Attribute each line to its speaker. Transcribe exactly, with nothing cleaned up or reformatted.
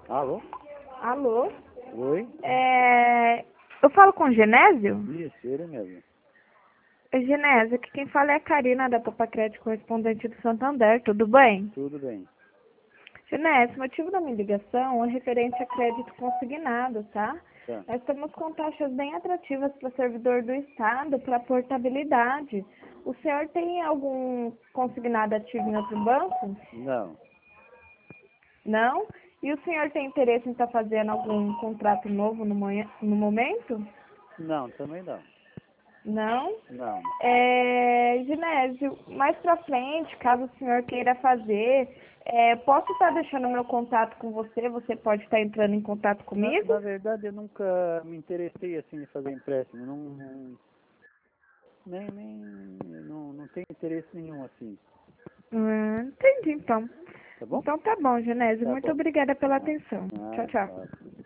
Speaker 1: Alô?
Speaker 2: Alô?
Speaker 1: Oi?
Speaker 2: É... Eu falo com o Genésio?
Speaker 1: Isso, ele mesmo.
Speaker 2: Oi, Genésio, aqui quem fala é a Karina da Topacred, correspondente do Santander, tudo bem?
Speaker 1: Tudo bem.
Speaker 2: Genésio, o motivo da minha ligação é referente a crédito consignado, tá?
Speaker 1: Tá.
Speaker 2: Nós estamos com taxas bem atrativas para o servidor do Estado, para portabilidade. O senhor tem algum consignado ativo em outro banco?
Speaker 1: Não.
Speaker 2: Não? E o senhor tem interesse em estar fazendo algum contrato novo no, moe- no momento?
Speaker 1: Não, também não.
Speaker 2: Não?
Speaker 1: Não.
Speaker 2: É, Genésio, mais pra frente, caso o senhor queira fazer, é, posso estar deixando meu contato com você? Você pode estar entrando em contato
Speaker 1: Na,
Speaker 2: comigo?
Speaker 1: na verdade, eu nunca me interessei assim em fazer empréstimo. Não, não- nem, nem, não, não tenho interesse nenhum assim.
Speaker 2: Hum, entendi, então.
Speaker 1: Tá bom?
Speaker 2: Então tá bom, Genésio.
Speaker 1: Tá
Speaker 2: Muito
Speaker 1: bom.
Speaker 2: obrigada pela
Speaker 1: Ah,
Speaker 2: atenção. Tchau,
Speaker 1: ah,
Speaker 2: tchau.
Speaker 1: tá.